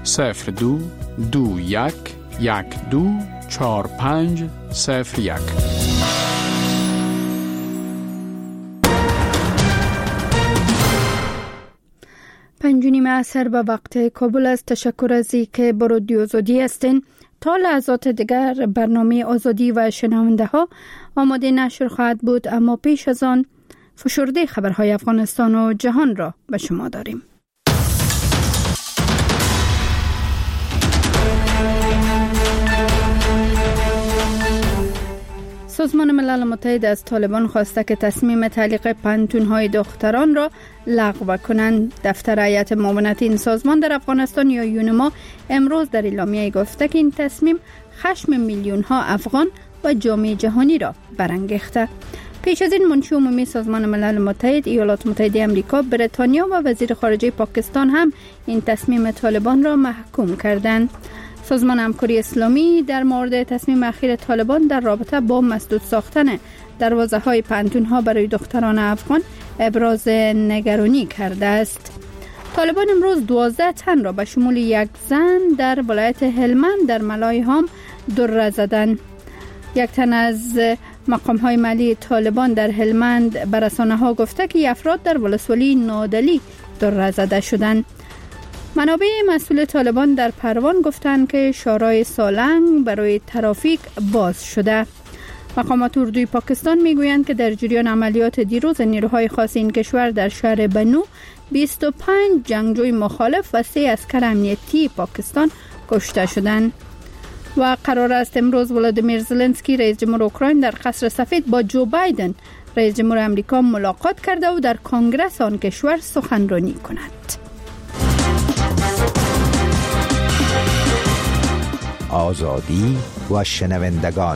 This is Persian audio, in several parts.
02-21-12-45-01. پنجونیم عصر به وقت کابل است. تشکر از اینکه با رادیو آزادی هستین. تا لحظات دیگر برنامه آزادی و شنونده ها آماده نشر خواهد بود، اما پیش از آن فشرده خبرهای افغانستان و جهان را به شما داریم. سازمان ملل متحد از طالبان خواسته که تصمیم تعلیق پانتون‌های دختران را لغو کنند. دفتر هیئت معاونت این سازمان در افغانستان یا یونما امروز در اعلامیه گفته که این تصمیم خشم میلیون‌ها افغان و جامعه جهانی را برانگیخته. پیش از این منشی عمومی سازمان ملل متحد، ایالات متحده آمریکا، بریتانیا و وزیر خارجه پاکستان هم این تصمیم طالبان را محکوم کردند. سازمان همکاری اسلامی در مورد تصمیم اخیر طالبان در رابطه با مسدود ساختن دروازه‌های پانتون‌ها برای دختران افغان ابراز نگرانی کرده است. طالبان امروز 12 تن را به شمول یک زن در ولایت هلمند در ملایهام دره زدند. یک تن از مقام‌های مالی طالبان در هلمند به رسانه‌ها گفته که افراد در ولسوالی نادلی دره زده شدند. منابع مسئول طالبان در پروان گفتند که شارع سالنگ برای ترافیک باز شده. مقامات اردوی پاکستان میگویند که در جریان عملیات دیروز نیروهای خاص این کشور در شهر بنو 25 جنگجوی مخالف و 3 عسکر امنیتی پاکستان کشته شدند. و قرار است امروز ولادیمیر زلنسکی رئیس جمهور اوکراین در قصر سفید با جو بایدن رئیس جمهور آمریکا ملاقات کرده و در کنگره آن کشور سخنرانی کند. آزادی و شنوندگان.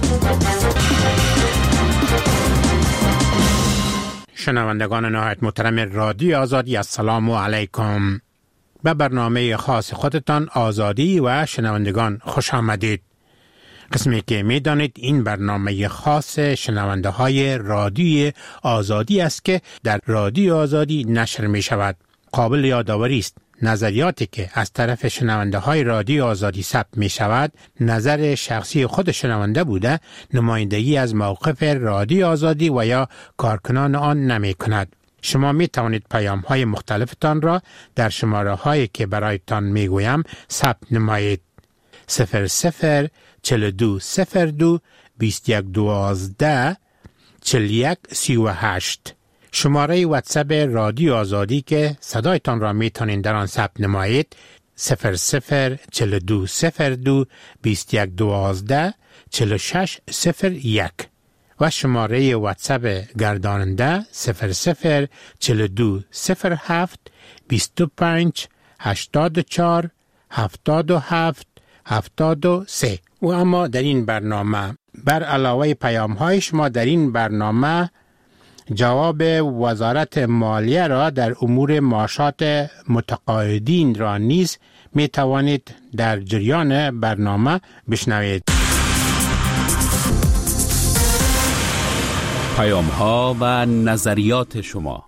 شنوندگان نهایت محترم رادیو آزادی، السلام علیکم. به برنامه خاص خودتان آزادی و شنوندگان خوش آمدید. قسمی که می دانید این برنامه خاص شنونده های رادیو آزادی است که در رادیو آزادی نشر می شود. قابل یادآوری است نظریاتی که از طرف شنونده های رادیو آزادی ثبت می شود نظر شخصی خود شنونده بوده، نمایندگی از موقف رادیو آزادی و یا کارکنان آن نمی کند. شما می توانید پیام های مختلفتان را در شماره هایی که برایتان می گویم ثبت نمایید. 00 42 02 21 12 41 38. شماره واتساپ رادیو آزادی که صدایتان را می توانید در آن ثبت نمایید 00 42 02 21 12 46 01 و شماره واتساپ گرداننده 00 42 07 25 84 77 73. و اما در این برنامه بر علاوه پیام های شما در این برنامه جواب وزارت مالیه را در امور معاشات متقاعدین را نیز می توانید در جریان برنامه بشنوید. پیام ها و نظریات شما.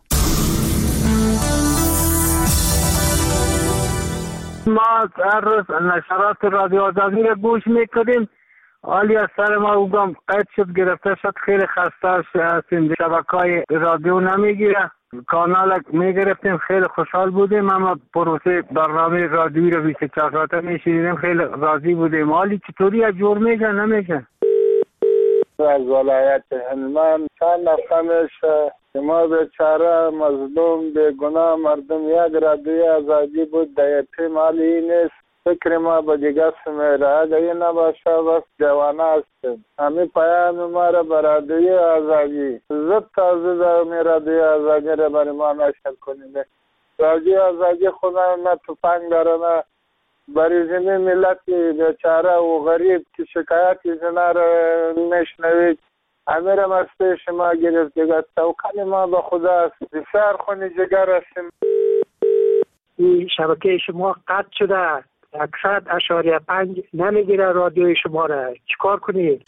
ما هر روز نشرات رادیو آزادی را گوش میکنیم. حالی از سر ما اوگم قید شد، گرفته شد، خیلی خسته هستیم، شبکه‌های رادیو نمیگیره، کانال میگرفتیم، خیلی خوشحال بودیم، اما پروسه برنامه رادیویی رو 24 ساعته میشنیدیم، خیلی راضی بودیم. حالی چطوری از جور میشه نمیشه؟ از ولایت هلمند چند نفرش ما بیچاره مظلوم بیگناه مردم یک رادیوی آزادی بود در احتمالی نیست. فکر ما به دیگه سمیره اگر این نباشه وقت جوانه هستیم. همین پیام ما را به رادیوی آزادی زد تازه در می رادیوی آزادی را برای ما نشر کنیم. رادیوی آزادی خدا نه توفنگ داره نه برای زمین ملت بیچاره و غریب که شکایت زنه را میشنوید. امیر مسته شما گرفت دیگه توکل ما به خدا است. بسیار خونی جگر هستیم. این شبکه شما قطع شده، 100.5 نمیگیره رادیوی شما را، چیکار کنید؟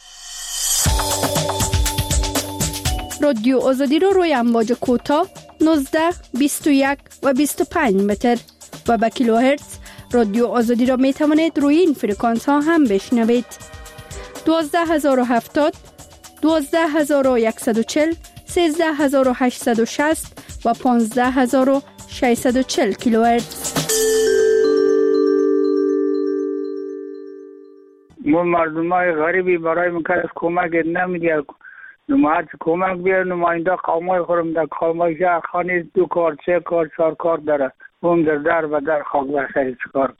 رادیو آزادی رو روی امواج کوتاه 19 21 و 25 متر و به کیلوهرتز رادیو آزادی را می توانید روی این فرکانس ها هم بشنوید. 12070 12140 13860 و 15640 کیلوهرتز. ما مردمای غریبی برای مکرس کمک نمیدید. نماز کمک بیار نماینده قومای خورم در قومای شهر خانه 2 کار 3 کار 4 کار داره. اون در و در خاک بخیر چکار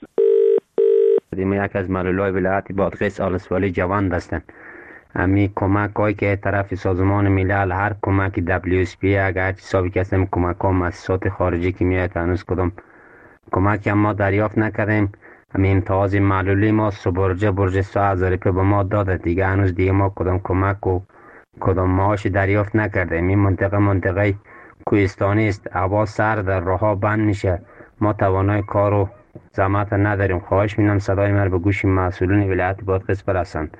ما یک از معلولای ولایت بادغیس آلسوالی جوان هستند. امی کمک هایی که طرف سازمان ملل هر کمک WSP اگر حسابی که هستیم کمک ها مؤسسات خارجی که میاد هنوز کدام کمک ما دریافت نکردیم. همین امتیاز معلولی ما برج 3000 به ما داده دیگه هنوز دیگه ما کدام کمک و کدام معاش دریافت نکردیم. این منطقه کوهستانی است، هوا سرد، راهها بند میشه، ما توانای کار و زحمت نداریم. خواهش می‌کنم صدای من به گوش مسئولین ولایت بادغیس برسند.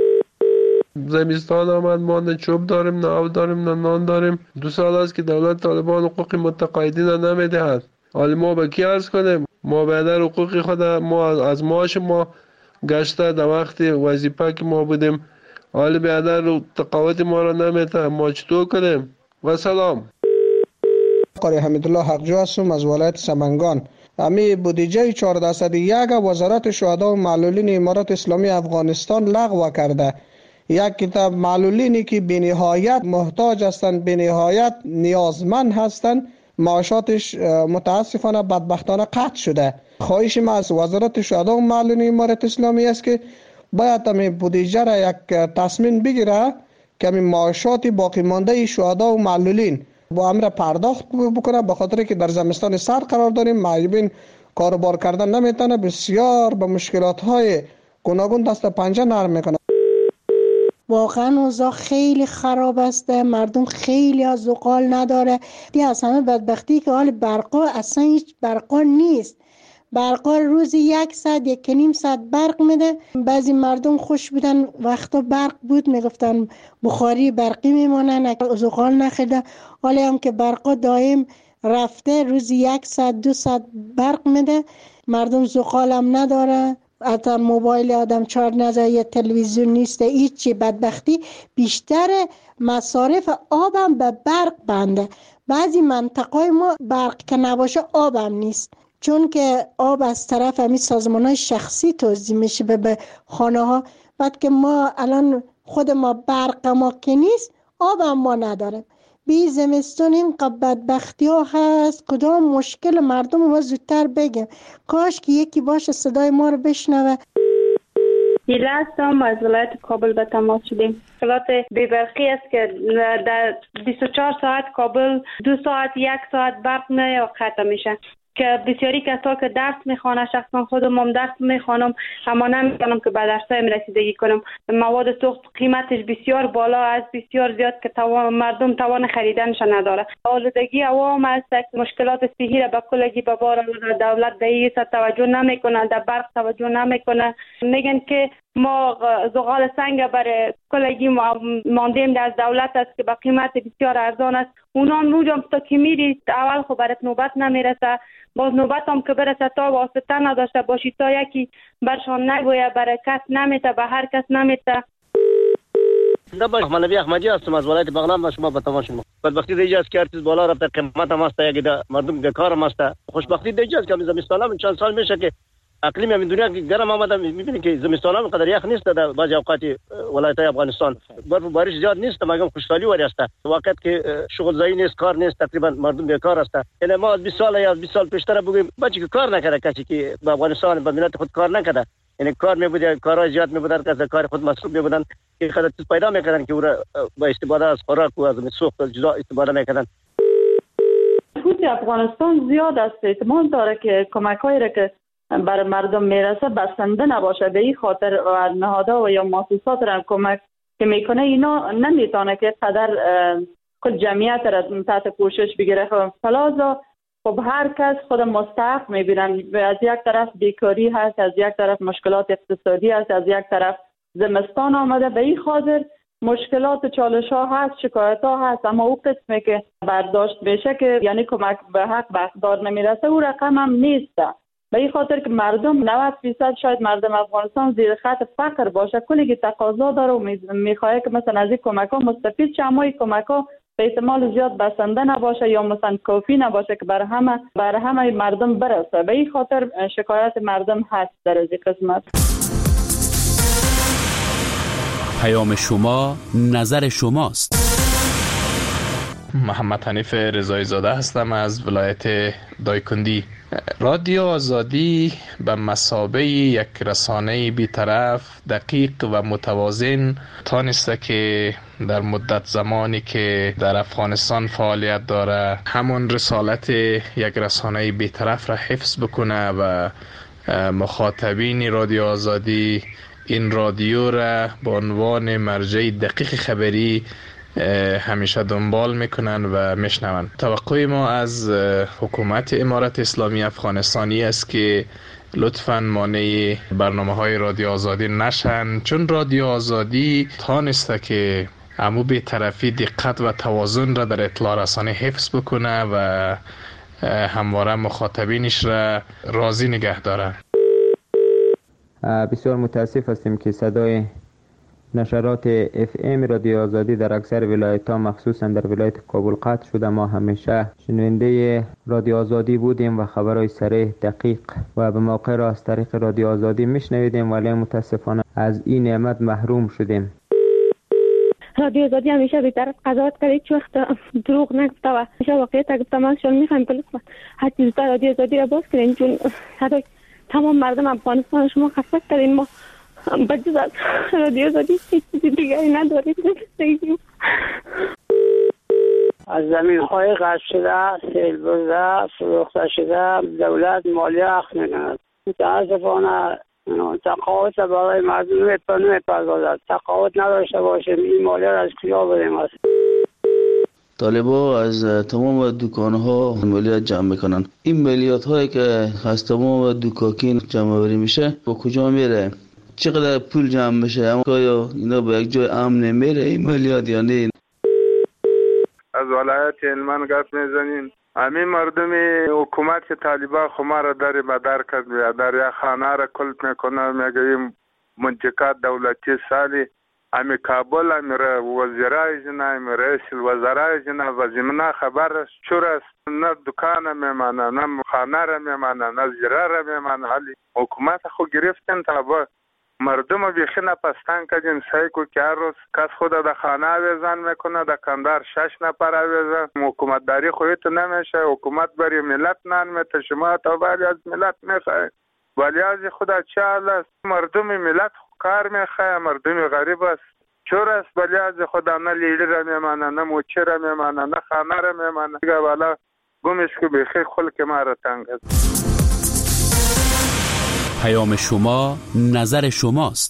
زمستان آمد، ما نه چوب داریم، نه آب داریم، نه نان داریم. 2 سال است که دولت طالبان حقوق متقاعدین را نمیدهد. حالا ما به کی عرض کنیم؟ ما بیادر حقوق خود ما از معاش ما گشته در وقت وظیفه که ما بودیم، حالا بیادر تقاعد ما را نمیده. ما چطور کنیم؟ و سلام. قاری حمیدالله حقجو هستم از ولایت سمنگان. امی بودجه 1401 وزارت شهدا و معلولین امارات اسلامی افغانستان لغو کرده. یک کتاب معلولینی که بی‌نهایت محتاج هستند، بی‌نهایت نیازمند هستند، معاشاتش متاسفانه بدبختانه قطع شده. خواهش ما از وزارت شهدا و معلولین امارات اسلامی است که باید امی بودجه را یک تصمیم بگیره که امی معاشات باقی مانده شهدا و معلولین با امر پرداخت بکنه، به خاطر که در زمستان سرد قرار داریم، معیوبین کاروبار کردن نمیتونه، بسیار به مشکلات های گوناگون دست پنجه نرم میکنه. واقعا اوضاع خیلی خراب است، مردم خیلی از زغال نداره. دی از همه بدبختی که حال برقا اصلا هیچ برقا نیست. برقا روزی 1 ساعت 1.5 ساعت برق میده. بعضی مردم خوش بودن وقتا برق بود میگفتن بخاری برقی میمونن، زغال نخیده. حالا هم که برقا دائم رفته، روزی 1 ساعت 2 ساعت برق میده، مردم زغال هم نداره. حتی موبایل آدم چارج نزده، یه تلویزیون نیست، هیچی. بدبختی بیشتر مصارف آبم به برق بنده. بعضی منطقه ما برق که نباشه آبم نیست، چون که آب از طرف همین سازمان‌های شخصی توزیع میشه به خانه ها. بعد که ما الان خود ما برق ما که نیست، آب هم ما نداریم. بی زمستون این بدبختی ها هست. کدام مشکل مردم ما زودتر بگم، کاش که یکی باشه صدای ما رو بشنوه. ایله هستم، از ولایت کابل به تماس شدیم. مشکلات بی‌برقی است که در 24 ساعت کابل 2 ساعت 1 ساعت برق نه قطع میشه، که بسیاری کسا که درس میخوانه، شخصا خودم هم درس میخوانم اما نمیتونم که به درسایم رسیدگی کنم. مواد سوخت قیمتش بسیار بالا است، بسیار زیاد که مردم توان خریدنش نداره. آلودگی هوا هم است، مشکلات صحی را به کلگی به بار آورده. دولت به این توجه نمیکنه، در برق توجه نمیکنه. میگن که ما زغال سنگ برای کلگی ماندیم از دولت است که به قیمت بسیار ارزان است. اونا موجم تا که میری اول خب برات نوبت نمیرسه، باز نوبت هم که برسه تا واسطه نداشته باشی، تا یکی برشان نگویه، برای کس نمیته، به هر کس نمیته. منبی احمدی هستم از ولایت بغلان و شما به تماس شما. بدبختی دیگه است که ارتش بالا رفته، قیمت هم است، یک مردم بیکار هم است. خوشبختی دیگه است که زمستان هم چند سال میشه که اقلیم همین دنیا گرم آمده، میبینید که زمستان هم قدر یخ نیست در بعضی اوقات ولایت افغانستان. برف و بارش زیاد نیست، مگم خوشحالی وری است. وقت که شغل زایی نیست، کار نیست، تقریبا مردم بیکار است. یعنی ما از 20 سال یا 20 سال پیشتر بگیم بچه که کار نکرده، کسی که به افغانستان به ملت خود کار نکرده، یعنی کار میبوده، کارهای زیاد میبودن که از کار خود مصروف میبودن که خود چیز پیدا میکردن که او را با استفاده از خوراک و از سوخت جدا استفاده میکردن. خود افغانستان زیاد است، احتمال داره که کمک‌هایی را که برای مردم میرسه بسنده نباشه. به این خاطر نهادها و یا مؤسسات را کمک که میکنه اینا نمیتونه که قدر کل جمعیت را تحت پوشش بگیره. فلازا خب هر کس خود مستحق میبینن. از یک طرف بیکاری هست، از یک طرف مشکلات اقتصادی هست، از یک طرف زمستان آمده. به این خاطر مشکلات چالش ها هست، شکایت ها هست، اما او قسمی که برداشت بشه که یعنی کمک به حق به اقدار نمیرسه، او رقم هم نیست. به این خاطر که مردم 90% شاید مردم افغانستان زیر خط فقر باشه، کلی که تقاضا داره و میخواد که مثلا از این کمک ها مستفید شه، اما این کمک ها به احتمال زیاد بسنده نباشه یا مثلا کافی نباشه که برای همه مردم برسه. به این خاطر شکایت مردم هست در از این قسمت. پیام شما، نظر شماست. محمد حنیف رضایی زاده هستم از ولایت دایکندی. رادیو آزادی به مثابه یک رسانه بی‌طرف، دقیق و متوازن تانسته که در مدت زمانی که در افغانستان فعالیت داره همون رسالت یک رسانه بی‌طرف را حفظ بکنه و مخاطبین رادیو آزادی این رادیو را به عنوان مرجع دقیق خبری همیشه دنبال میکنن و میشنون. توقع ما از حکومت امارت اسلامی افغانستانی است که لطفاً مانع برنامه‌های رادیو آزادی نشن، چون رادیو آزادی تانسته که امو به طرفی دقت و توازن را در اطلاع رسانی حفظ بکنه و همواره مخاطبینش را راضی نگه داره. بسیار متاسف هستیم که صدای نشرات FM رادیو آزادی در اکثر ولایت‌ها مخصوصا در ولایت کابل قطع شده. ما همیشه شنونده رادیو آزادی بودیم و خبرهای صریح، دقیق و به موقع را از طریق رادیو آزادی میشنویدیم، ولی متاسفانه از این نعمت محروم شدیم. رادیو آزادی همیشه بی‌طرف قضاوت کرد، هیچ وقت دروغ نگفته و همیشه واقعیت گفته. ما شما می‌خوایم که لطفاً هر چیز در رادیو آزادی را باز کنین، چون صدای تمام مردم افغانستان شما خسته کردین. ما بجز از رادیو آزادی هیچ چیزی دیگری نداریم. از زمین‌های غصب شده، سیل برده، فروخته شده، دولت مالیه اخذ می‌کند. متاسفانه تقاعد برای مردم نمی‌پردازد. تقاعد نداشته باشیم این مالیه را از کجا بدیم است؟ طالبا از تمام دکان‌ها مالیات جمع میکنن. این مالیات هایی که از تمام دکاکین جمع آوری میشه با کجا میره؟ چقدر پول جمع میشه؟ اما آیا اینا به یک جای امن نمیره این مالیات یا نه؟ از ولایت هلمند گپ میزنین. همین مردم حکومت که طالبان خما را در بدر کرد، در یک خانه را کلپ میکنه، میگه این منطقه دولتی سالی امی کابل امی وزیرای جنا امی رئیس الوزرای جنا و زمینه خبر است چور است، نه دکان میمانه، نه خانه را میمانه، نه زیره را میمانه. حالی حکومت خو گرفتن تا با مردم بیخی نپستان کردین. سعی کو که هر روز کس خود در خانه آویزان میکنه، در کندار 6 نفر آویزان. حکومت داری خودت نمیشه، حکومت برای ملت نان میته، شما تا ولی از ملت میخواه، ولی از خدا چه حال است؟ مردم ملت کار میخواه، مردم غریب است چور است، ولی از خدا نه لیلی را میمانه، نه موچه را میمانه، نه خانه را میمانه. دیگه والا گمش که بیخی خلق ما را تنگ است. پیام شما، نظر شماست.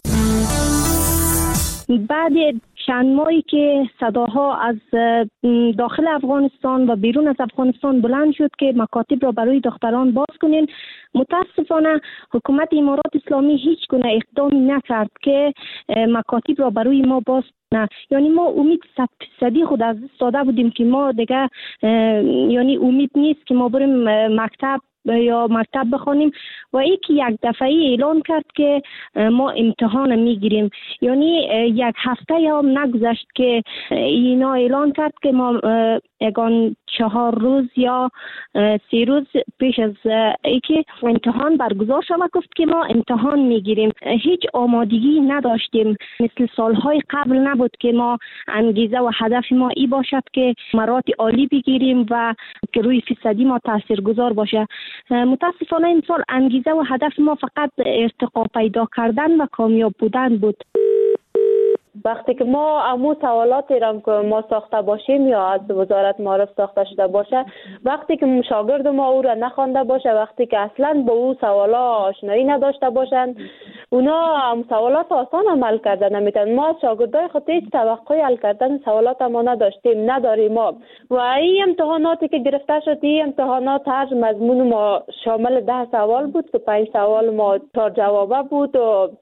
بعد چند ماهی که صداها از داخل افغانستان و بیرون از افغانستان بلند شد که مکاتب را برای دختران باز کنین، متاسفانه حکومت امارات اسلامی هیچ گونه اقدامی نکرد که مکاتب را برای ما باز کنه. یعنی ما امید 100% خود از داده بودیم که ما دیگه یعنی امید نیست که ما بریم مکتب بخونیم و یکی یک دفعه اعلان کرد که ما امتحان میگیریم. یعنی یک هفته هم نگذشت که اینا اعلان کرد که ما یگان 4 روز یا 3 روز پیش از اینکه امتحان برگزار شود گفت که ما امتحان میگیریم. هیچ آمادگی نداشتیم، مثل سالهای قبل نبود که ما انگیزه و هدف ما ای باشد که مراتب عالی بگیریم و که روی فیصدی ما تاثیرگذار باشه. متاسفانه این سال انگیزه و هدف ما فقط ارتقا پیدا کردن و کامیاب بودن بود. وقتی که ما امو سوالاتی را که ما ساخته باشیم یا از وزارت معارف ساخته شده باشه، وقتی که شاگرد ما او را نخوانده باشه، وقتی که اصلا با او سوالا آشنایی نداشته باشن، اونا سوالات آسان عمل کردن نمیتونن. ما از شاگردای خود هیچ توقعی حل کردن سوالات ما نداریم ما. و این امتحاناتی که گرفته شد، این امتحانات هر مضمون ما شامل 10 سوال بود که 5 سوال ما 4 جوابه بود و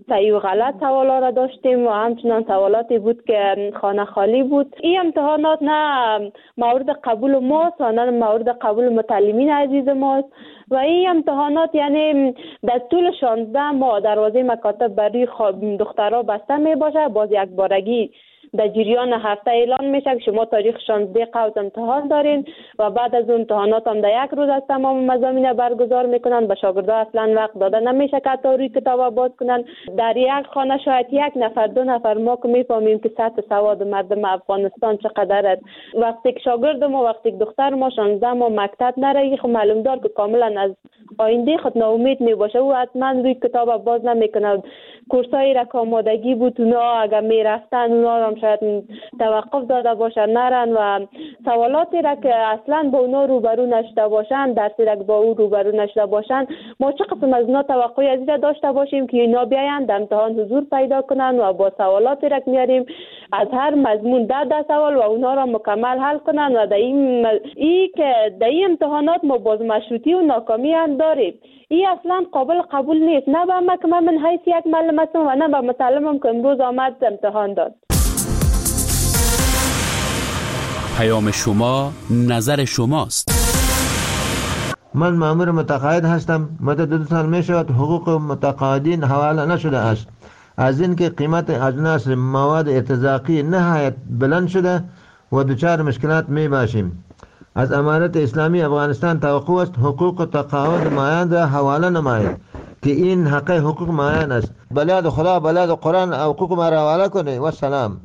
صحیح و غلط سوالا را داشتیم و همچنان سوالاتی بود که خانه خالی بود. این امتحانات نه مورد قبول ماست و نه مورد قبول متعلمین عزیز ماست و این امتحانات یعنی در طول 16 ماه دروازه مکاتب برای دخترها بسته می باشه. باز یک بارگی در جریان هفته اعلان میشه که شما تاریخ 16 قوس امتحان دارین و بعد از اون امتحانات هم در یک روز از تمام مضامین برگزار میکنن. به شاگردا اصلا وقت داده نمیشه که تا روی کتاب باز کنن. در یک خانه شاید یک نفر دو نفر ما که میفهمیم که سطح سواد مردم افغانستان چقدر است. وقتی که شاگرد ما وقتی که دختر ما 16 ماه مکتب نره خب معلوم دار که کاملا از آینده خود ناامید میباشه و حتما روی کتاب باز نمیکنه. کورسای را که آمادگی بود اونا اگر میرفتن اونا هم شاید توقف داده باشن نرن و سوالاتی را که اصلا با اونا روبرو نشده باشن درسی را که با او روبرو نشده باشن ما چه قسم از اونا توقعی از این داشته باشیم که اینا بیاین در امتحان حضور پیدا کنن و با سوالاتی را که میاریم از هر مضمون 10 سوال و اونا را مکمل حل کنن و در این امتحانات ما باز مشروطی و ناکامی هم داریم. این اصلا قابل قبول نیست نه به ما که من حیث یک معلم هستم و نه به متعلمم که امروز آمد امتحان داد. پیام شما نظر شماست. من مأمور متقاعد هستم. مدت 2 سال می شود حقوق متقاعدین حواله نشده است. از اینکه قیمت اجناس مواد ارتزاقی نهایت بلند شده و دچار مشکلات می باشیم. از امارت اسلامی افغانستان توقع است حقوق تقاعد مایان را حواله نماید که این حق حقوق مایان است. بلاد خدا بلاد قرآن حقوق ما را حواله کنه و سلام.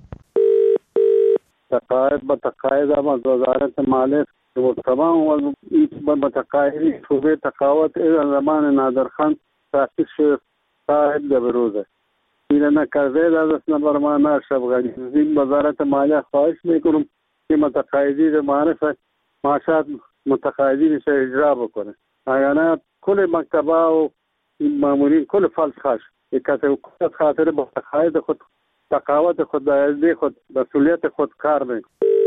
تقاعد به تقاعد از وزارت مالیه و تمام متقاعدین شعبه تقاعد زمان نادرخان تاسیس شد صاحب به بروزه این نکرده از نبرمان شبغانی این وزارت مالیه خواهش میکنم که متقاعدین معرفت معاشات متقاعدین سے اجرا بکنه اگر کل مکتبه و مامورین کل فلس خاش یک خاطر به تقاعد خود تقاعد خود در خود مسئولیت خود کار میکنه.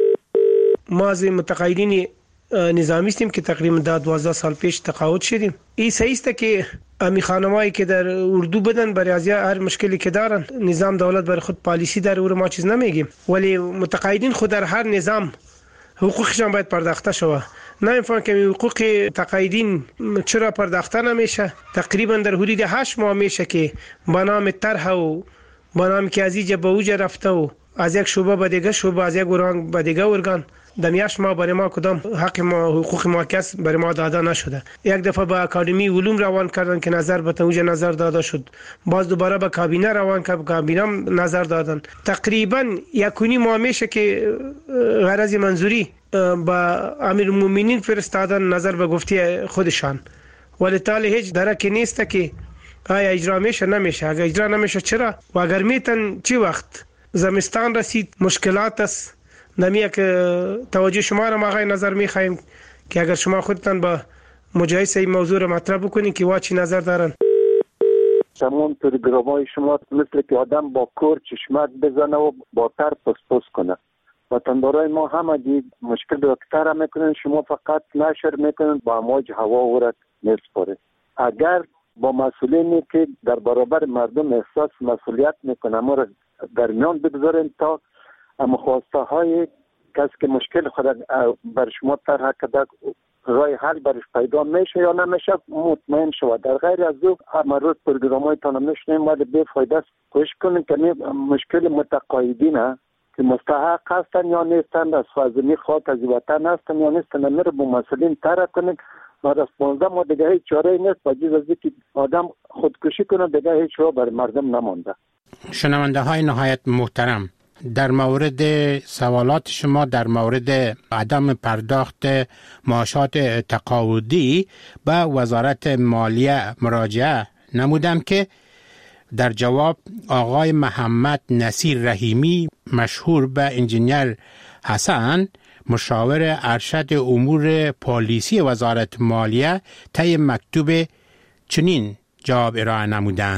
ما از متقاعدین نظامی هستیم که تقریبا 12 سال پیش تقاعد شدیم. این صحیح است که امی خانمایی که در اردو بدن برای از هر مشکلی که دارن نظام دولت برای خود پالیسی داره و ما چیز نمیگیم ولی متقاعدین خود در هر نظام حقوقشان باید پرداخته شود. نمیفهم که حقوق تقاعدین چرا پرداخته نمیشه. تقریبا در حدود 8 ماه میشه که به نام طرح و به نام که از اینجا به اوجا رفته و از یک شعبه به دیگه شعبه از یک ارگان به دیگه ارگان در 8 ماه برای ما کدام حق ما حقوق ما کس برای ما داده نشده. یک دفعه به اکادمی علوم روان کردن که نظر به اوجا نظر داده شد. باز دوباره به کابینه روان کرد کابینه نظر دادن. تقریبا 1.5 ماه میشه که غرض منظوری با امیرالمومنین فرستادن نظر به گفته خودشان ولی تاله هیچ درکی نیست که آیا اجرا میشه نمیشه. اگر اجرا نمیشه چرا و اگر میتن چی وقت زمستان رسید مشکلات است. نمیه که توجه شما را آقای نظر میخوایم که اگر شما خودتان با مجایزه این موضوع را مطرح بکنین که چی نظر دارن. تمام پروگرام‌های شما مثل که آدم با کور چشمک بزنه و با تر پس کنه. وطندارای ما همه دید مشکل دکتر میکنن شما فقط نشر میکنن با امواج هوا ورد میسپاره. اگر با مسئولینی که در برابر مردم احساس مسئولیت میکنن ما را در میان بگذارین تا خواسته های کسی که مشکل خود بر شما طرح کرده رای حل برش پیدا میشه یا نمیشه مطمئن شود. در غیر از او همه روز پروگرام‌های تان میشنیم ولی بی فایده است. کوشش کنیم که مشکل متقاعدین که مستحق هستن یا نیستن از فاضلی خاک از وطن هستن یا نیستن میره با مسئولین طرح کنیم. بعد از 15 ماه دیگه هیچ چاره نیست با جز از اینکه آدم خودکشی کنه دیگه هیچ راه بر مردم نمانده. شنونده های نهایت محترم، در مورد سوالات شما در مورد عدم پرداخت معاشات تقاعدی به وزارت مالیه مراجعه نمودم که در جواب آقای محمد نصیر رحیمی مشهور به انجینیر حسن مشاور ارشد امور پالیسی وزارت مالیه طی مکتوب چنین جواب ارائه نمودند: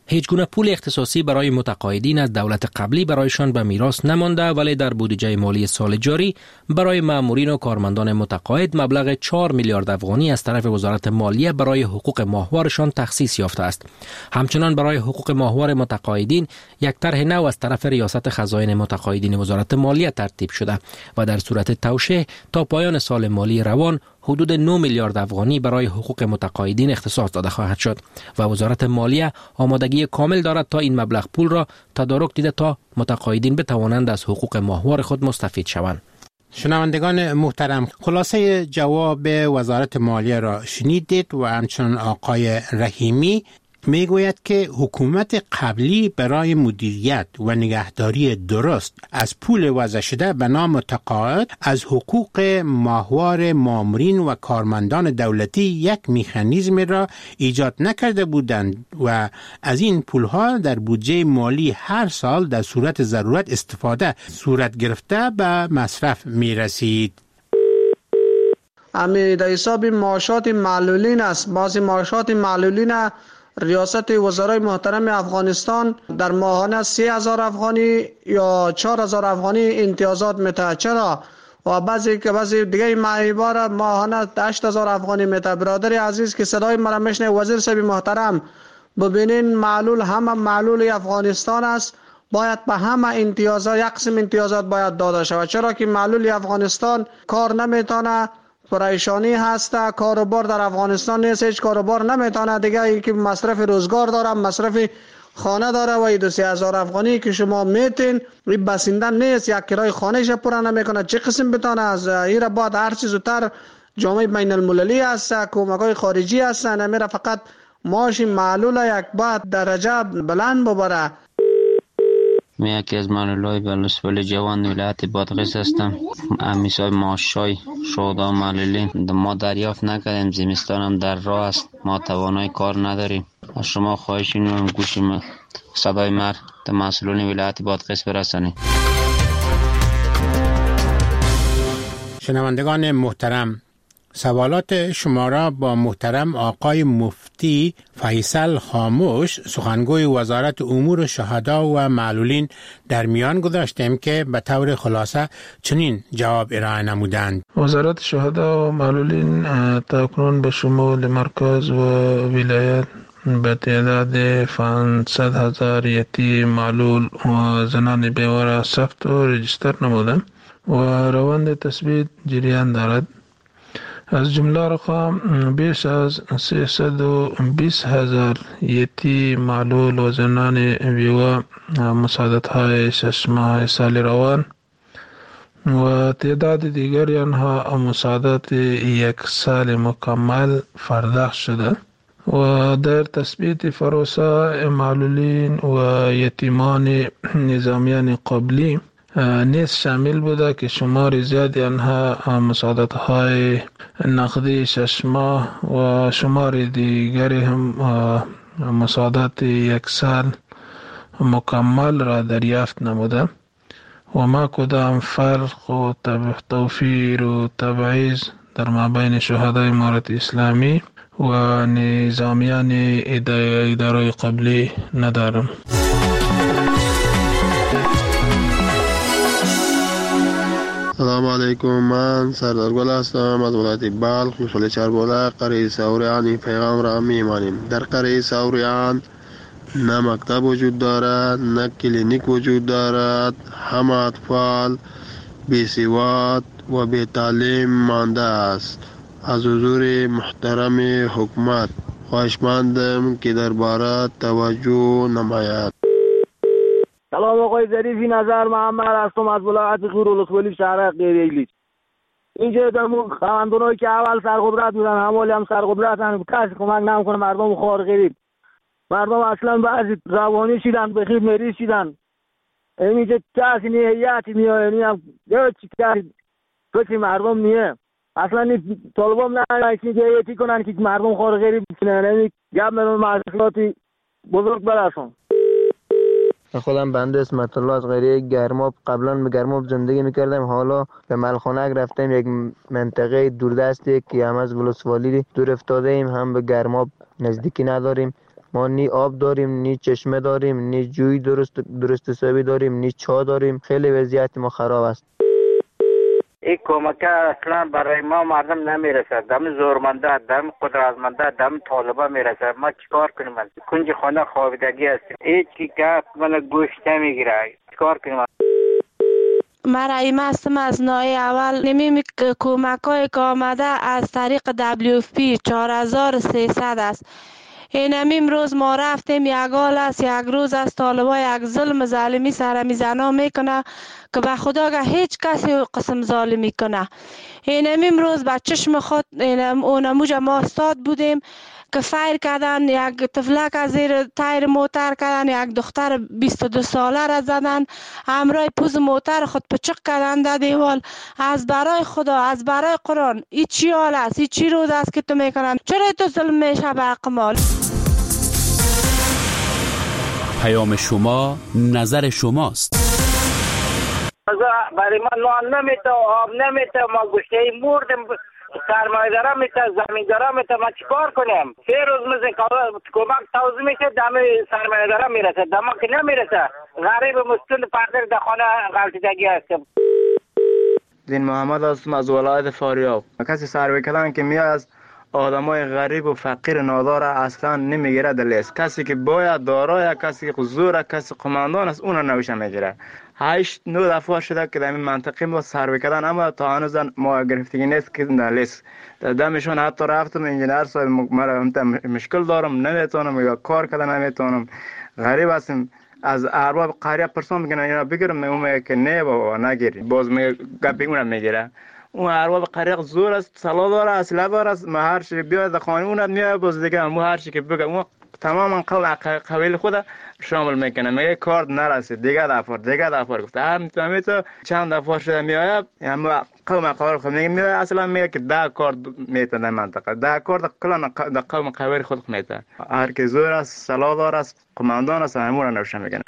هیچ گونه پول اختصاصی برای متقاعدین از دولت قبلی برایشان به میراث نمانده، ولی در بودجه مالی سال جاری برای مامورین و کارمندان متقاعد مبلغ 4 میلیارد افغانی از طرف وزارت مالیه برای حقوق ماهوارشان تخصیص یافته است. همچنان برای حقوق ماهوار متقاعدین یک طرح نو از طرف ریاست خزاین متقاعدین وزارت مالیه ترتیب شده و در صورت توشیح تا پایان سال مالی روان حدود 9 میلیارد افغانی برای حقوق متقاعدین اختصاص داده خواهد شد و وزارت مالیه آمادگی کامل دارد تا این مبلغ پول را تدارک دیده تا متقاعدین بتوانند از حقوق ماهوار خود مستفید شوند. شنوندگان محترم، خلاصه جواب وزارت مالیه را شنیدید و همچنان آقای رحیمی میگوید که حکومت قبلی برای مدیریت و نگهداری درست از پول وضع شده به نام متقاعد از حقوق ماهوار مامورین و کارمندان دولتی یک مکانیزم را ایجاد نکرده بودند و از این پولها در بودجه مالی هر سال در صورت ضرورت استفاده صورت گرفته به مصرف می رسید. امی در حساب معاشات معلولین است. بعضی معاشات معلولین ریاست وزرای محترم افغانستان در ماهانه 3000 افغانی یا 4000 افغانی امتیازات میده. چرا؟ و بعضی دیگه معیبار ماهانه 8000 افغانی میده. برادر عزیز که صدای مرا میشنه، وزیر صاحب محترم، ببینین معلول همه معلول افغانستان است، باید به همه امتیازات یک قسم امتیازات باید داده شود. چرا که معلول افغانستان کار نمیتونه، پریشانی هست، کاروبار در افغانستان نیست، هیچ کاروبار نمیتونه دیگه، که مصرف روزگار داره، مصرف خانه داره و 2-3000 افغانی که شما میتین این بسنده نیست، یک کرای خانهش پورا نمیکنه. چه قسم بتونه از ایره بعد هر چیز زودتر جامعه بین المللی هست، کمک‌های خارجی هست، نمیره فقط معاش معلول یک بعد درجه بلند ببره. من یکی از معلولای بلوچستان جوان ولایت بادغیس هستم. امیسای معاشای شهدا معلولین ما دریافت نکردیم، زمستان هم در راه است، ما توانای کار نداریم. از شما خواهش اینو گوش صدای مر در مسئولین ولایت بادغیس برسانید. شنوندگان محترم، سوالات شما را با محترم آقای مفتی فیصل خاموش، سخنگوی وزارت امور شهدا و معلولین در میان گذاشتیم که به طور خلاصه چنین جواب ارائه نمودند. وزارت شهدا و معلولین تاکنون به شمول مرکز و ولایت به تعداد 500,000 یتیم معلول و زنان بیواره ثبت و رجیستر نمودند و روند تثبیت جریان دارد. از جمله رقم بیش از 320,000 یتیم معلول و زنان بیوه مساعدت های 6 ماه سال روان و تعداد دیگری آنها مساعدت 1 سال مکمل پرداخت شده و در تثبیت پروسه معلولین و یتیمان نظامیان قبلی نیز شامل بوده که شمار زیادی آنها مساعدت های نقدی 6 ماه و شمار دیگری هم مساعدت 1 سال مکمل را دریافت نموده و ما کدام فرق و توفیر و تبعیض در مابین شهدای امارت اسلامی و نظامیان اداره قبلی ندارم. سلام علیکم، من سردار گل هستم از ولایت بلخ، محل چربوله، قریه سوریان. این پیغام را میمانیم. در قریه سوریان نه مکتب وجود دارد، نه کلینیک وجود دارد. همه اطفال بی‌سواد و بی تعلیم مانده است. از حضور محترم حکومت خواهشمندم که درباره توجه نماید. سلام آقای ظریفی، نظر محمد هستم از ولایت غیرالقبلی شهر غیریلی. اینجا درمون خواندونایی که اول سرقدرت بودن همالی هم سرقدرتن، کسی کمک نمیکنه مردم خوار غریب. مردم اصلا بعضی روانی شدن، بخیر مریض شدن. اینجا کسی نیه، هیئتی نیه، یعنی هم چی کسی فکر مردم نیه. اصلا طالبان نه که هیئتی کنن که مردم خوار غریب بکنن. یعنی گپ به مشکلاتی بزرگ برسون. خودم بنده اسمت الله از قریه گرماب. قبلا به گرماب زندگی میکردم، حالا به ملخانک رفتیم، یک منطقه دوردستی که هم از ولسوالی دور افتاده ایم، هم به گرماب نزدیکی نداریم. ما نی آب داریم، نی چشمه داریم، نی جوی درست حسابی داریم، نی چا داریم. خیلی وضعیت ما خراب است. این کمک اصلا برای ما مردم نمیرسه. دم زورمنده، دم قدرتمنده، دم طالبا میرسه. ما چیکار کنیم؟ کنج خانه خوابیدگی هستیم. هیچ کی که من گوشت نمیگیره. چیکار کنیم؟ من رایمه هستم از نای اول. نمی کمک های که آمده از طریق WFP 4300 است. این امروز ما رفتیم یک حال است، یک روز است، طالبا یک ظلم ظالمی سر میزنا میکنه که به خدا که هیچ کسی قسم ظالمی کنه. این امروز به چشم خود اونموج ما استاد بودیم که فایر کردن، یک طفلک از زیر تایر موتر کردن، یک دختر 22 ساله را زدن، همراه پوز موتر خود پچق کردن در دیوال. از برای خدا، از برای قرآن، این چی حال است؟ این چی روز است که تو میکنن؟ چرا تو ظلم میشه به حق مال؟ پیام شما نظر شماست. برای ما نان نمیته، آب نمیته، ما گوشته مردم، سرمایه‌دارا میته، زمیندارا میته، ما چیکار کنیم؟ 3 روز مثل کمک توزیع میشه، دم سرمایه‌دارا میرسه، دم که نمیرسه. غریب مسکین پردر در خانه غلطیدگی هستیم. دین محمد هستم از ولایت فاریاب. کسی سروی کردن که میاد از آدمای غریب و فقیر نادار اصلا نمیگیره دلیست. کسی که باید دارای، کسی که زوره، کسی قماندان است، اون نوشه میگیره. 8-9 دفعه شده که در این منطقه ما سروی کردن، اما تا هنوز ما گرفتگی نیست که دلیست. دمشون حتی رفتم انجینر صاحب مشکل دارم، نمیتونم یا کار کردن نمیتونم. غریب هستم. از ارباب قریه پرسان میگن اینا بگیرم، اون که نه بابا نگیری، باز گپی اونم میگیره. اون ارباب قریه زور است، سلا داره، اسلحه داره، ما هر چی بیاد خانه اونم میاد، باز دیگه ما هر چی که بگه اون تماما قبیل خود شامل میکنه. میگه کارت نرسید، دیگه دفعه گفته هر میتونم تو چند دفعه شده میاد، اما قوم قوار خود میگه اصلا میگه که 10 کارت میتونه منطقه 10 کارت کلا قوم قوار خود میتونه. هر کی زور است، سلا داره است، قماندان است، همون رو نوشه میکنه.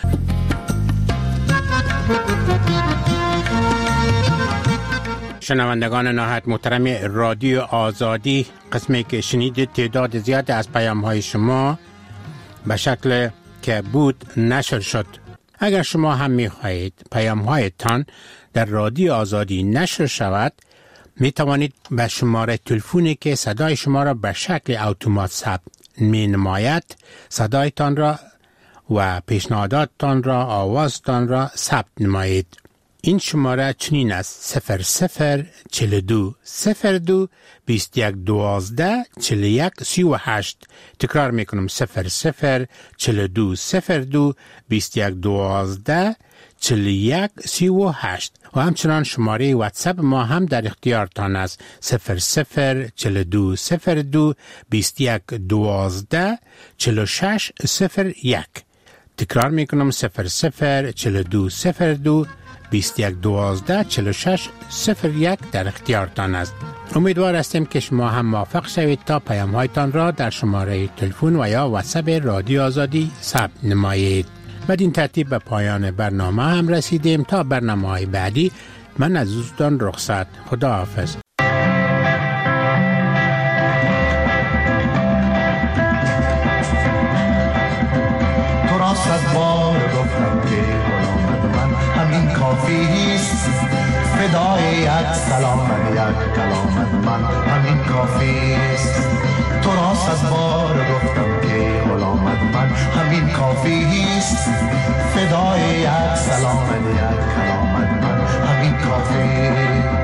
شنوندگان نهایت محترم رادیو آزادی، قسمی که شنیدید تعداد زیاد از پیام های شما به شکل که بود نشر شد. اگر شما هم می خواهید پیام هایتان در رادیو آزادی نشر شود، می توانید به شماره تلفنی که صدای شما را به شکل اتومات ثبت می نماید صدایتان را و پیشنهاداتتان را، آوازتان را ثبت نمایید. این شماره چنین است: 0042 02 21 12 41 38. تکرار میکنم: 0042 02 21 12 41 38. و همچنان شماره واتساپ ما هم در اختیارتان است: 0042 02 21 12 46 01. تکرار میکنم: 0042 02 21 12 46 01 در اختیارتان است. امیدوار هستیم که شما هم موفق شوید تا پیام هایتان را در شماره تلفن و یا واتساپ رادیو آزادی ثبت نمایید. بدین ترتیب به پایان برنامه هم رسیدیم. تا برنامه های بعدی من از دوستان رخصت. خدا حافظ. تو را صد بار گفتم که همین کافیست، فدای یک سلام یک کلامت من همین کافیست. تو را صد بار گفتم که غلامت من همین کافیست، فدای یک سلام یک کلامت من همین کافیست.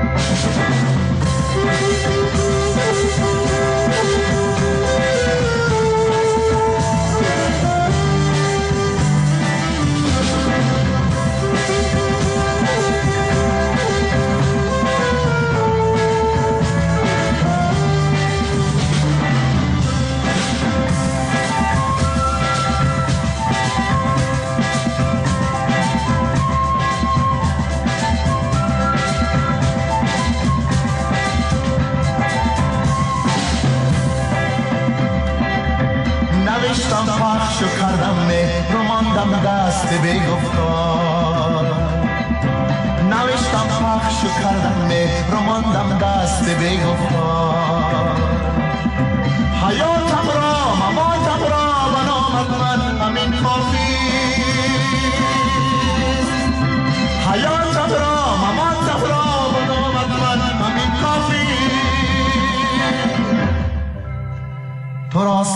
نوشتم پخش و کردم مهر و ماندم دست بیگفتار. نوشتم پخش و کردم مهر و ماندم دست بیگفتار. حیاتم را مماتم را به نام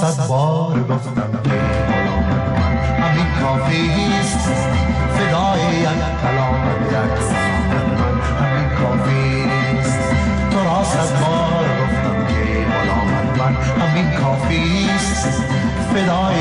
صد بار گفتم که غلامت من همین کافیست فدای یک کلام یک سخن من همین کافیست تو را صد بار گفتم که غلامت من همین کافیست فدای